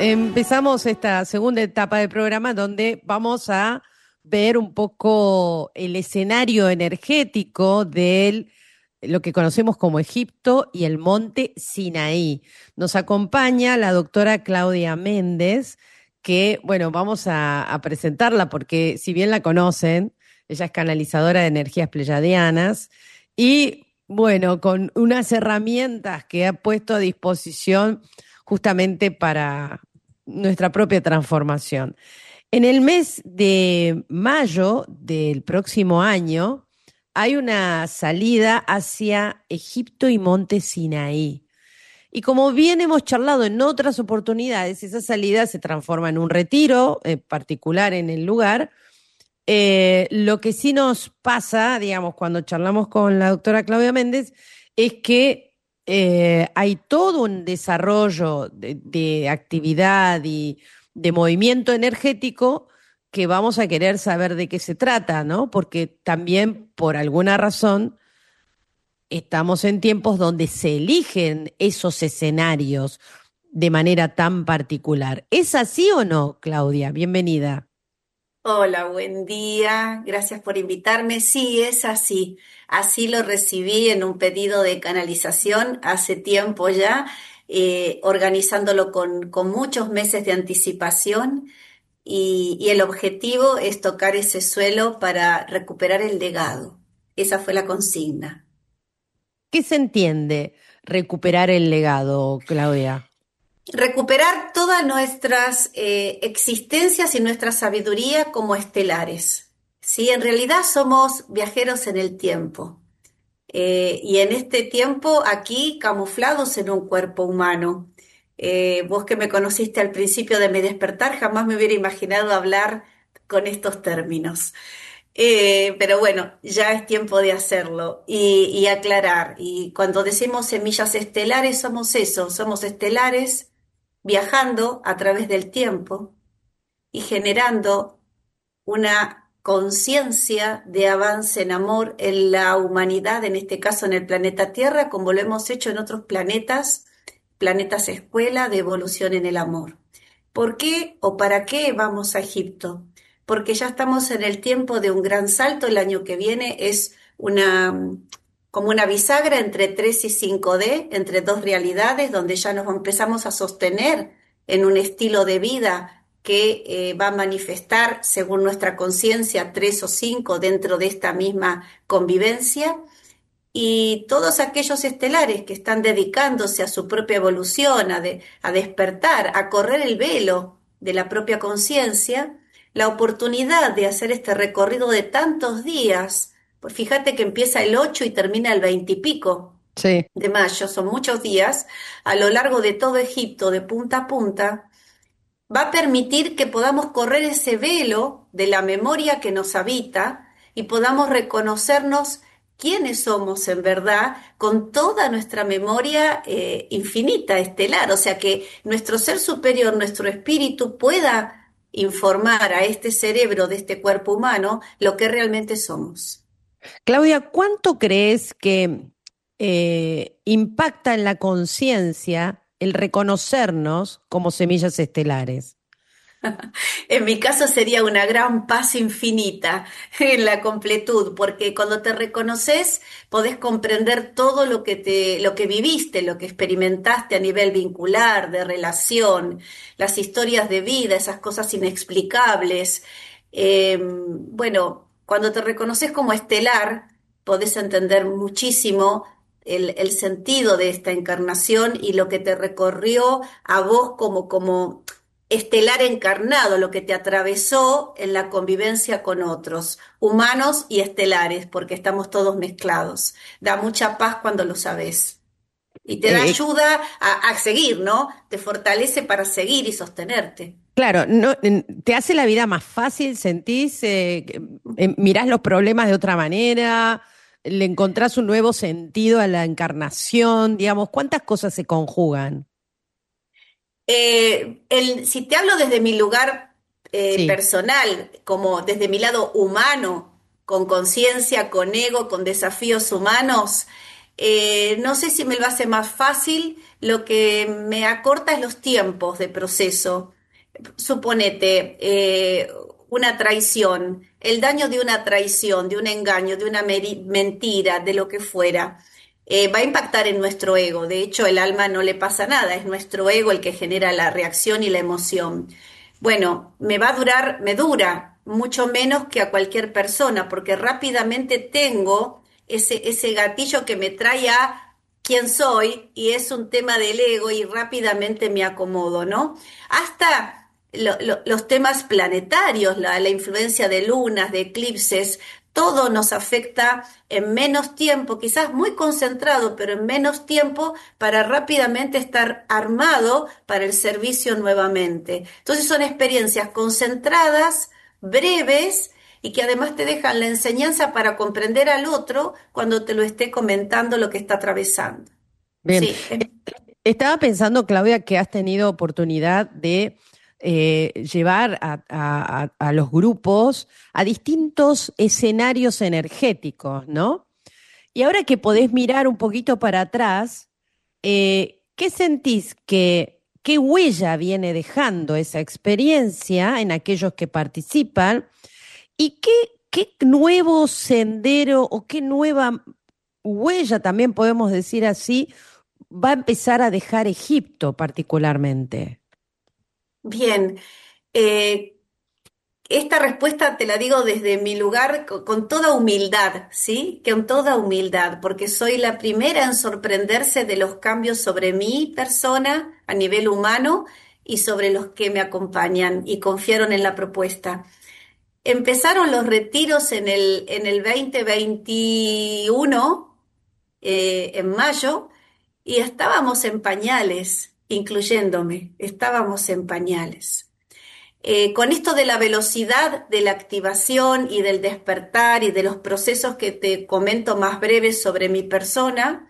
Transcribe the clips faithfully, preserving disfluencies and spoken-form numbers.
Empezamos esta segunda etapa del programa donde vamos a ver un poco el escenario energético de lo que conocemos como Egipto y el monte Sinaí. Nos acompaña la doctora Claudia Méndez, que, bueno, vamos a, a presentarla porque si bien la conocen, ella es canalizadora de energías pleyadianas y, bueno, con unas herramientas que ha puesto a disposición justamente para nuestra propia transformación. En el mes de mayo del próximo año hay una salida hacia Egipto y Monte Sinaí. Y como bien hemos charlado en otras oportunidades, esa salida se transforma en un retiro eh, particular en el lugar. Eh, lo que sí nos pasa, digamos, cuando charlamos con la doctora Claudia Méndez, es que eh, hay todo un desarrollo de, de actividad y de movimiento energético que vamos a querer saber de qué se trata, ¿no? Porque también, por alguna razón, estamos en tiempos donde se eligen esos escenarios de manera tan particular. ¿Es así o no, Claudia? Bienvenida. Hola, buen día. Gracias por invitarme. Sí, es así. Así lo recibí en un pedido de canalización hace tiempo ya, eh, organizándolo con, con muchos meses de anticipación y, y el objetivo es tocar ese suelo para recuperar el legado. Esa fue la consigna. ¿Qué se entiende recuperar el legado, Claudia? Recuperar todas nuestras eh, existencias y nuestra sabiduría como estelares. Sí, en realidad somos viajeros en el tiempo. Eh, y en este tiempo aquí camuflados en un cuerpo humano. Eh, vos que me conociste al principio de mi despertar, jamás me hubiera imaginado hablar con estos términos. Eh, pero bueno, ya es tiempo de hacerlo y, y aclarar. Y cuando decimos semillas estelares, somos eso, somos estelares viajando a través del tiempo y generando una conciencia de avance en amor en la humanidad, en este caso en el planeta Tierra, como lo hemos hecho en otros planetas, planetas escuela de evolución en el amor. ¿Por qué o para qué vamos a Egipto? Porque ya estamos en el tiempo de un gran salto. El año que viene es una como una bisagra entre tres y cinco D, entre dos realidades, donde ya nos empezamos a sostener en un estilo de vida que eh, va a manifestar, según nuestra conciencia, tres o cinco dentro de esta misma convivencia. Y todos aquellos estelares que están dedicándose a su propia evolución, a, de, a despertar, a correr el velo de la propia conciencia, la oportunidad de hacer este recorrido de tantos días, pues fíjate que empieza el ocho y termina el veinte y pico Sí. de mayo, son muchos días, a lo largo de todo Egipto, de punta a punta, va a permitir que podamos correr ese velo de la memoria que nos habita y podamos reconocernos quiénes somos en verdad con toda nuestra memoria eh, infinita, estelar, o sea que nuestro ser superior, nuestro espíritu pueda informar a este cerebro de este cuerpo humano lo que realmente somos. Claudia, ¿cuánto crees que eh, impacta en la conciencia el reconocernos como semillas estelares? En mi caso sería una gran paz infinita en la completud, porque cuando te reconoces podés comprender todo lo que te, lo que viviste, lo que experimentaste a nivel vincular, de relación, las historias de vida, esas cosas inexplicables. Eh, bueno, cuando te reconoces como estelar, podés entender muchísimo el, el sentido de esta encarnación y lo que te recorrió a vos como, como estelar encarnado, lo que te atravesó en la convivencia con otros, humanos y estelares, porque estamos todos mezclados. Da mucha paz cuando lo sabes. Y te da Eh, ayuda a, a seguir, ¿no? Te fortalece para seguir y sostenerte. claro, no, en- ¿te hace la vida más fácil? ¿Sentís, eh, que, eh, mirás los problemas de otra manera? ¿Le encontrás un nuevo sentido a la encarnación? Digamos, ¿cuántas cosas se conjugan? Eh, el, si te hablo desde mi lugar eh, Sí. personal, como desde mi lado humano, con conciencia, con ego, con desafíos humanos, Eh, no sé si me lo hace más fácil, lo que me acorta es los tiempos de proceso. Suponete, eh, una traición, el daño de una traición, de un engaño, de una meri- mentira, de lo que fuera, eh, va a impactar en nuestro ego. De hecho, el alma no le pasa nada, es nuestro ego el que genera la reacción y la emoción. Bueno, me va a durar, me dura mucho menos que a cualquier persona, porque rápidamente tengo ese, ese gatillo que me trae a quién soy y es un tema del ego y rápidamente me acomodo, ¿no? Hasta lo- lo- los temas planetarios, la, la influencia de lunas, de eclipses, todo nos afecta en menos tiempo, quizás muy concentrado, pero en menos tiempo para rápidamente estar armado para el servicio nuevamente. Entonces son experiencias concentradas, breves y que además te dejan la enseñanza para comprender al otro cuando te lo esté comentando lo que está atravesando. Bien, Sí, es- estaba pensando, Claudia, que has tenido oportunidad de eh, llevar a, a- a- a los grupos a distintos escenarios energéticos, ¿no? Y ahora que podés mirar un poquito para atrás, eh, ¿qué sentís que, qué huella viene dejando esa experiencia en aquellos que participan? ¿Y qué, qué nuevo sendero o qué nueva huella, también podemos decir así, va a empezar a dejar Egipto particularmente? bien. Eh, Esta respuesta te la digo desde mi lugar co- con, toda humildad, ¿sí? Con toda humildad, porque soy la primera en sorprenderse de los cambios sobre mi persona a nivel humano y sobre los que me acompañan y confiaron en la propuesta. Empezaron los retiros en el, en el dos mil veintiuno, eh, en mayo, y estábamos en pañales, incluyéndome, estábamos en pañales. Eh, con esto de la velocidad de la activación y del despertar y de los procesos que te comento más breves sobre mi persona,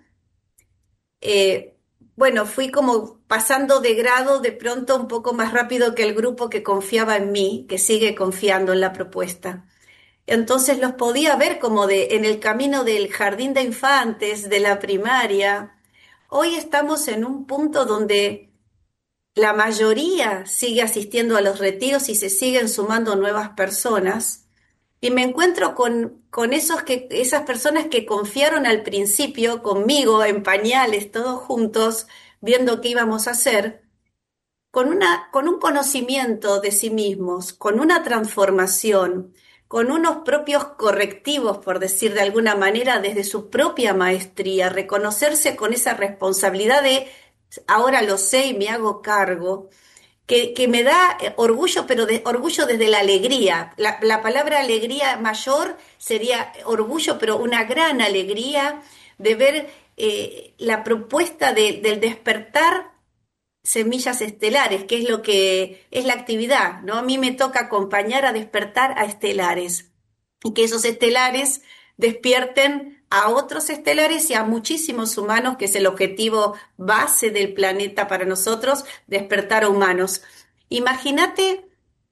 eh, bueno, fui como pasando de grado de pronto un poco más rápido que el grupo que confiaba en mí, que sigue confiando en la propuesta. Entonces los podía ver como de en el camino del jardín de infantes, de la primaria. Hoy estamos en un punto donde la mayoría sigue asistiendo a los retiros y se siguen sumando nuevas personas. Y me encuentro con, con esos que, esas personas que confiaron al principio conmigo en pañales, todos juntos, viendo qué íbamos a hacer, con una, con un conocimiento de sí mismos, con una transformación, con unos propios correctivos, por decir de alguna manera, desde su propia maestría, reconocerse con esa responsabilidad de ahora lo sé y me hago cargo que, que me da eh, orgullo, pero de, orgullo desde la alegría. La, la palabra alegría mayor sería orgullo, pero una gran alegría de ver eh, la propuesta de- del despertar semillas estelares, que es lo que es la actividad, ¿no? A mí me toca acompañar a despertar a estelares y que esos estelares despierten a otros estelares y a muchísimos humanos, que es el objetivo base del planeta para nosotros, despertar a humanos. Imagínate,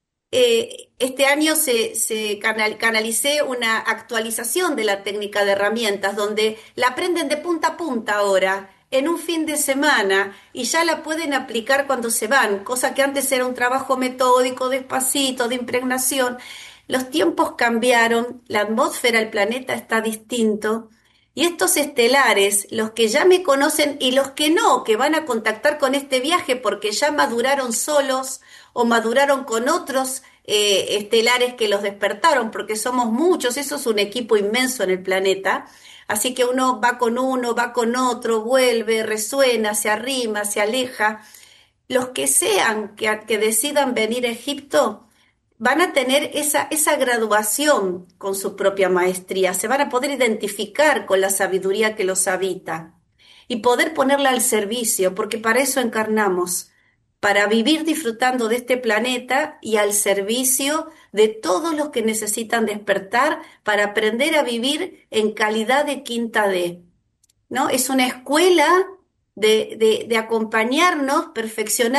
eh, este año se, se canal- canalicé una actualización de la técnica de herramientas donde la aprenden de punta a punta ahora, en un fin de semana, y ya la pueden aplicar cuando se van, cosa que antes era un trabajo metódico, despacito, de impregnación. Los tiempos cambiaron, la atmósfera, el planeta está distinto. Y estos estelares, los que ya me conocen y los que no, que van a contactar con este viaje porque ya maduraron solos o maduraron con otros eh, estelares que los despertaron, porque somos muchos, eso es un equipo inmenso en el planeta. Así que uno va con uno, va con otro, vuelve, resuena, se arrima, se aleja. Los que sean que, que decidan venir a Egipto van a tener esa, esa graduación con su propia maestría, se van a poder identificar con la sabiduría que los habita y poder ponerla al servicio, porque para eso encarnamos, para vivir disfrutando de este planeta y al servicio de todos los que necesitan despertar para aprender a vivir en calidad de quinta D, ¿no? Es una escuela de, de, de acompañarnos,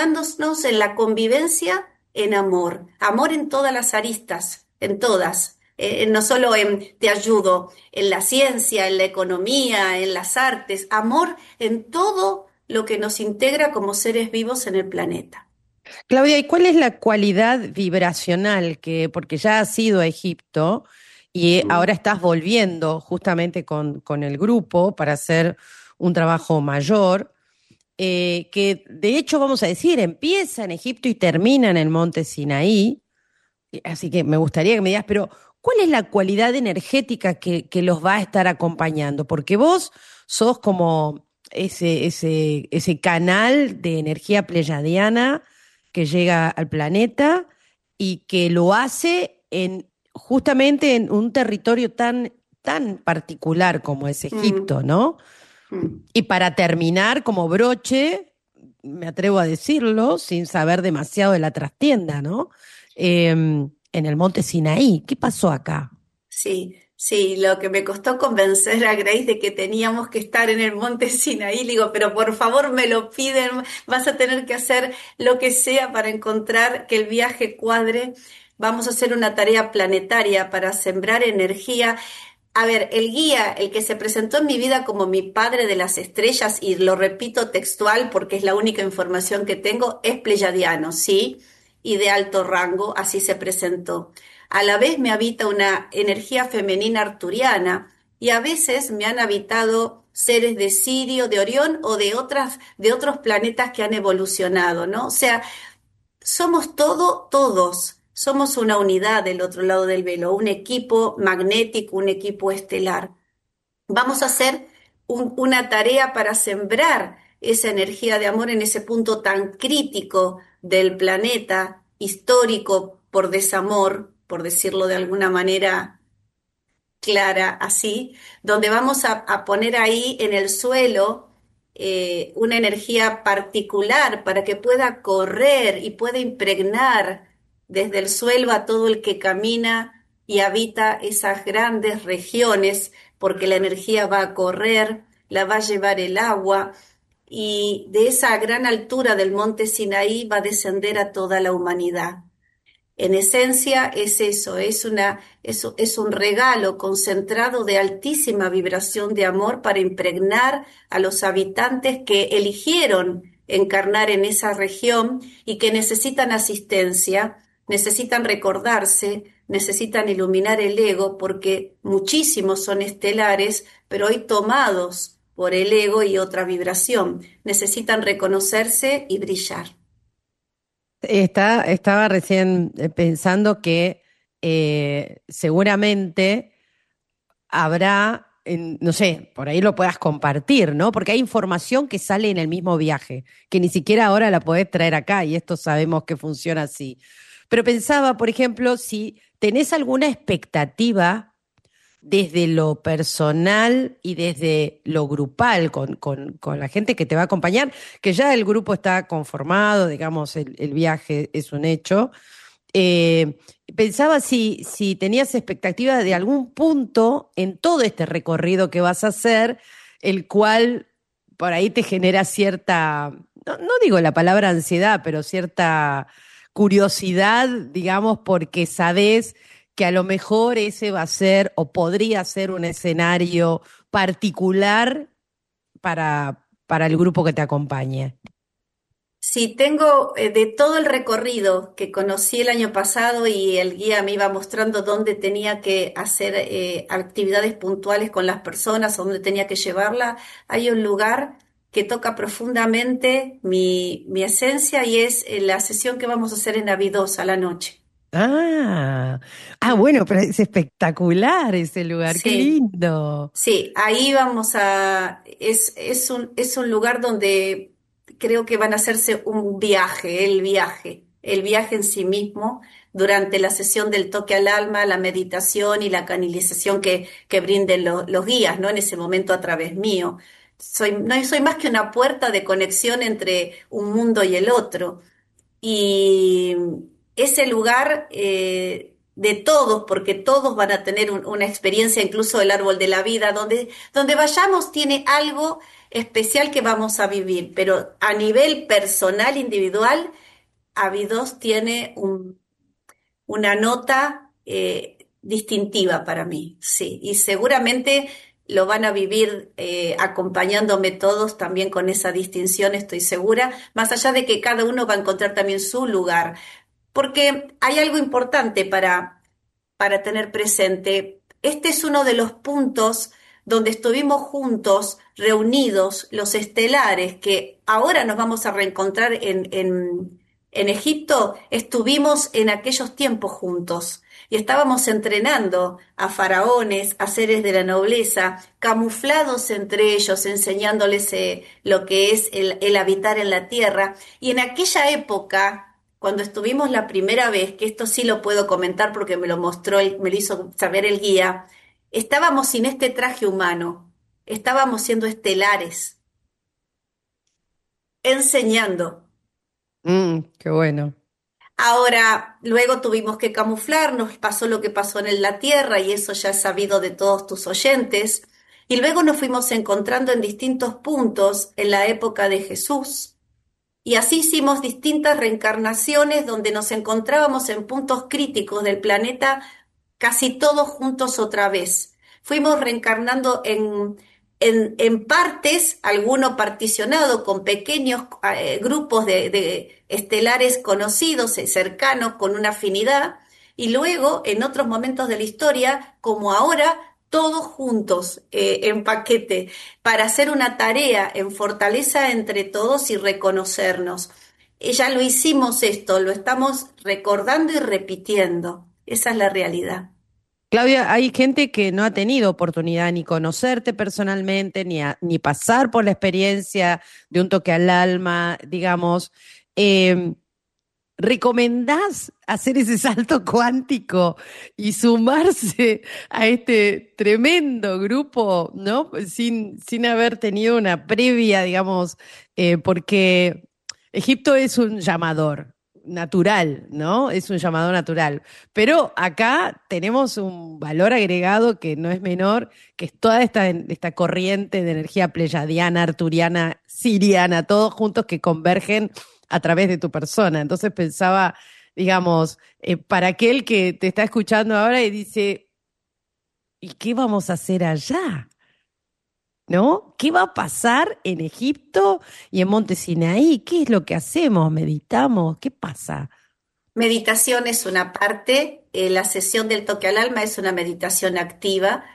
perfeccionándonos en la convivencia en amor, amor en todas las aristas, en todas. eh, no solo en te ayudo en la ciencia, en la economía, en las artes, amor en todo lo que nos integra como seres vivos en el planeta. Claudia, ¿y cuál es la cualidad vibracional que, porque ya has ido a Egipto y ahora Mm. estás volviendo justamente con, con el grupo para hacer un trabajo mayor, eh, que de hecho, vamos a decir, empieza en Egipto y termina en el monte Sinaí? Así que me gustaría que me digas, pero ¿cuál es la cualidad energética que, que los va a estar acompañando? Porque vos sos como ese, ese, ese canal de energía pleyadiana que llega al planeta y que lo hace en justamente en un territorio tan, tan particular como es Mm, Egipto, ¿no? mm. Y para terminar, como broche, me atrevo a decirlo, sin saber demasiado de la trastienda, ¿no? Eh, en el monte Sinaí, ¿qué pasó acá? Sí, sí, lo que me costó convencer a Grace de que teníamos que estar en el monte Sinaí, le digo, pero por favor me lo piden, vas a tener que hacer lo que sea para encontrar que el viaje cuadre. Vamos a hacer una tarea planetaria para sembrar energía. A ver, el guía, el que se presentó en mi vida como mi padre de las estrellas, y lo repito textual porque es la única información que tengo, es pleyadiano, ¿sí? Y de alto rango, así se presentó. A la vez me habita una energía femenina arturiana y a veces me han habitado seres de Sirio, de Orión o de otras, de otros planetas que han evolucionado, ¿no? O sea, somos todo, todos. Somos una unidad del otro lado del velo, un equipo magnético, un equipo estelar. Vamos a hacer un- una tarea para sembrar esa energía de amor en ese punto tan crítico del planeta, histórico por desamor, por decirlo de alguna manera clara así, donde vamos a, a poner ahí en el suelo eh, una energía particular para que pueda correr y pueda impregnar desde el suelo a todo el que camina y habita esas grandes regiones, porque la energía va a correr, la va a llevar el agua y de esa gran altura del monte Sinaí va a descender a toda la humanidad. En esencia es eso, es una, es, es un regalo concentrado de altísima vibración de amor para impregnar a los habitantes que eligieron encarnar en esa región y que necesitan asistencia, necesitan recordarse, necesitan iluminar el ego, porque muchísimos son estelares, pero hoy tomados por el ego y otra vibración, necesitan reconocerse y brillar. Está, estaba recién eh, pensando que eh, seguramente habrá, en- no sé, por ahí lo puedas compartir, ¿no? Porque hay información que sale en el mismo viaje, que ni siquiera ahora la podés traer acá, y esto sabemos que funciona así. Pero pensaba, por ejemplo, si tenés alguna expectativa desde lo personal y desde lo grupal con, con- con la gente que te va a acompañar, que ya el grupo está conformado, digamos, el, el viaje es un hecho. Eh, Pensaba si, si tenías expectativa de algún punto en todo este recorrido que vas a hacer, el cual por ahí te genera cierta, no, no digo la palabra ansiedad, pero cierta curiosidad, digamos, porque sabes que a lo mejor ese va a ser o podría ser un escenario particular para, para el grupo que te acompañe. Sí, tengo eh, de todo el recorrido que conocí el año pasado y el guía me iba mostrando dónde tenía que hacer eh, actividades puntuales con las personas, dónde tenía que llevarla. Hay un lugar que toca profundamente mi, mi esencia y es eh, la sesión que vamos a hacer en Abidos a la noche. Ah, ah, Mm. bueno, pero es espectacular ese lugar, qué Sí. lindo. Sí, ahí vamos a, es, es un, es un lugar donde creo que van a hacerse un viaje, el viaje, el viaje en sí mismo durante la sesión del toque al alma, la meditación y la canalización que, que brinden lo- los guías, ¿no? En ese momento a través mío. Soy, no soy más que una puerta de conexión entre un mundo y el otro. Y ese lugar eh, de todos, porque todos van a tener un- una experiencia, incluso el árbol de la vida, donde, donde vayamos tiene algo especial que vamos a vivir, pero a nivel personal, individual, Abidos tiene un- una nota. Eh, distintiva para mí, sí. Y seguramente lo van a vivir eh, acompañándome todos también con esa distinción, estoy segura, más allá de que cada uno va a encontrar también su lugar. Porque hay algo importante para, para tener presente. Este es uno de los puntos donde estuvimos juntos, reunidos, los estelares, que ahora nos vamos a reencontrar en, en, en Egipto, estuvimos en aquellos tiempos juntos. Y estábamos entrenando a faraones, a seres de la nobleza, camuflados entre ellos, enseñándoles eh, lo que es el, el habitar en la tierra. Y en aquella época, cuando estuvimos la primera vez, que esto sí lo puedo comentar porque me lo mostró, el- me lo hizo saber el guía, estábamos sin este traje humano, estábamos siendo estelares, enseñando. Mm, qué bueno. Ahora, luego tuvimos que camuflarnos, pasó lo que pasó en la Tierra y eso ya es sabido de todos tus oyentes. Y luego nos fuimos encontrando en distintos puntos en la época de Jesús. Y así hicimos distintas reencarnaciones donde nos encontrábamos en puntos críticos del planeta, casi todos juntos otra vez. Fuimos reencarnando en, en, en partes, alguno particionado con pequeños eh, grupos de, de estelares conocidos, eh, cercanos, con una afinidad, y luego en otros momentos de la historia, como ahora, todos juntos eh, en paquete para hacer una tarea en fortaleza entre todos y reconocernos. Eh, Ya lo hicimos esto, lo estamos recordando y repitiendo. Esa es la realidad. Claudia, hay gente que no ha tenido oportunidad ni conocerte personalmente, ni, a- ni pasar por la experiencia de un toque al alma, digamos. Eh, ¿Recomendás hacer ese salto cuántico y sumarse a este tremendo grupo, ¿no? Sin, sin haber tenido una previa, digamos, eh, porque Egipto es un llamador natural, ¿no? Es un llamado natural. Pero acá tenemos un valor agregado que no es menor, que es toda esta, esta corriente de energía pleyadiana, arturiana, siriana, todos juntos que convergen a través de tu persona. Entonces pensaba, digamos, eh, para aquel que te está escuchando ahora y dice, ¿y qué vamos a hacer allá? ¿No? ¿Qué va a pasar en Egipto y en Monte Sinaí? ¿Qué es lo que hacemos? ¿Meditamos? ¿Qué pasa? Meditación es una parte, eh, la sesión del toque al alma es una meditación activa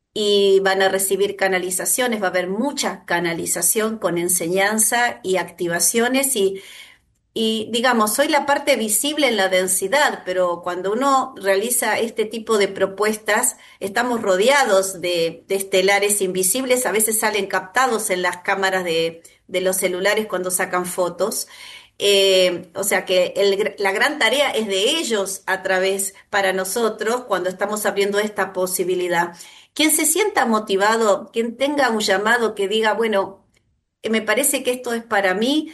y van a recibir canalizaciones, va a haber mucha canalización con enseñanza y activaciones y Y digamos, soy la parte visible en la densidad, pero cuando uno realiza este tipo de propuestas, estamos rodeados de, de estelares invisibles, a veces salen captados en las cámaras de, de los celulares cuando sacan fotos. Eh, o sea que el- la gran tarea es de ellos a través para nosotros cuando estamos abriendo esta posibilidad. Quien se sienta motivado, quien tenga un llamado que diga, bueno, eh, me parece que esto es para mí,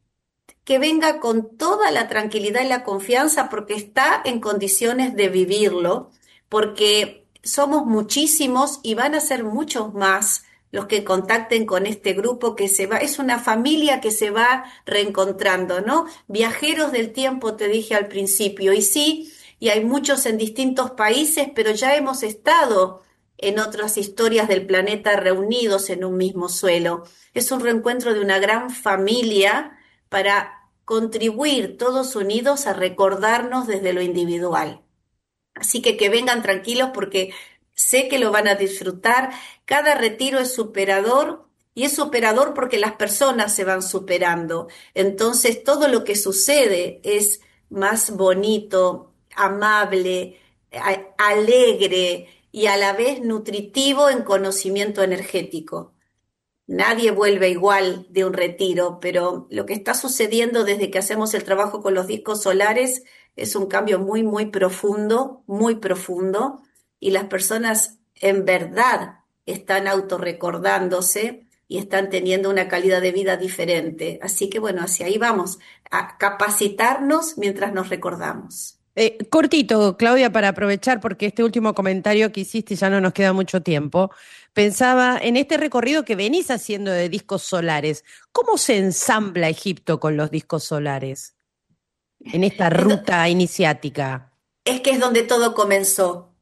que venga con toda la tranquilidad y la confianza porque está en condiciones de vivirlo, porque somos muchísimos y van a ser muchos más los que contacten con este grupo que se va, es una familia que se va reencontrando, ¿no? Viajeros del tiempo, te dije al principio, y sí, y hay muchos en distintos países, pero ya hemos estado en otras historias del planeta reunidos en un mismo suelo. Es un reencuentro de una gran familia para contribuir todos unidos a recordarnos desde lo individual. Así que que vengan tranquilos porque sé que lo van a disfrutar. Cada retiro es superador y es superador porque las personas se van superando. Entonces todo lo que sucede es más bonito, amable, a- alegre y a la vez nutritivo en conocimiento energético. Nadie vuelve igual de un retiro, pero lo que está sucediendo desde que hacemos el trabajo con los discos solares es un cambio muy, muy profundo, muy profundo, y las personas en verdad están autorrecordándose y están teniendo una calidad de vida diferente. Así que bueno, hacia ahí vamos, a capacitarnos mientras nos recordamos. Eh, cortito, Claudia, para aprovechar, porque este último comentario que hiciste ya no nos queda mucho tiempo. Pensaba en este recorrido que venís haciendo de discos solares. ¿Cómo se ensambla Egipto con los discos solares en esta Es, do- ruta iniciática? es que es donde todo comenzó.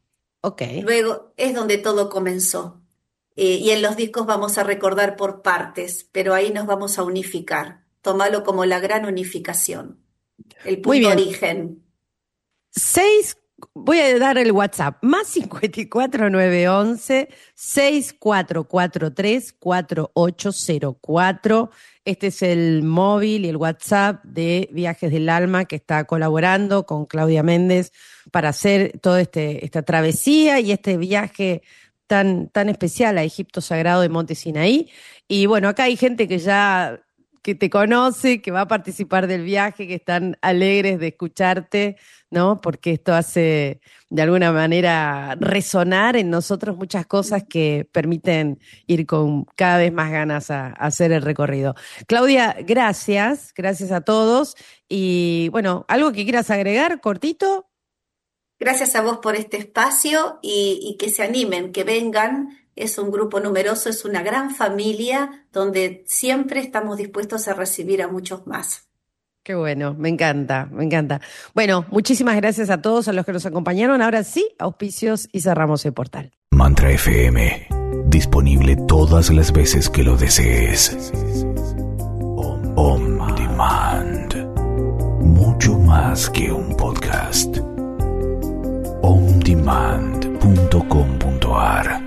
Ok. Luego es donde todo comenzó. Eh, y en los discos vamos a recordar por partes, pero ahí nos vamos a unificar. Tómalo como la gran unificación, el Muy punto bien. origen. Seis, voy a dar el WhatsApp, más cincuenta y cuatro nueve once seis cuatro cuatro tres cuatro ocho cero cuatro. Este es el móvil y el WhatsApp de Viajes del Alma, que está colaborando con Claudia Méndez para hacer toda este, esta travesía y este viaje tan, tan especial a Egipto Sagrado de Monte Sinaí. Y bueno, acá hay gente que ya que te conoce, que va a participar del viaje, que están alegres de escucharte, ¿no? Porque esto hace de alguna manera resonar en nosotros muchas cosas que permiten ir con cada vez más ganas a, a hacer el recorrido. Claudia, gracias, gracias a todos. Y bueno, ¿algo que quieras agregar, cortito? Gracias a vos por este espacio y, y que se animen, que vengan. Es un grupo numeroso, es una gran familia donde siempre estamos dispuestos a recibir a muchos más. Qué bueno, me encanta, me encanta. Bueno, muchísimas gracias a todos, a los que nos acompañaron. Ahora sí, auspicios y cerramos el portal. Mantra F M, disponible todas las veces que lo desees. Om, Om Demand, mucho más que un podcast. om demand punto com punto a r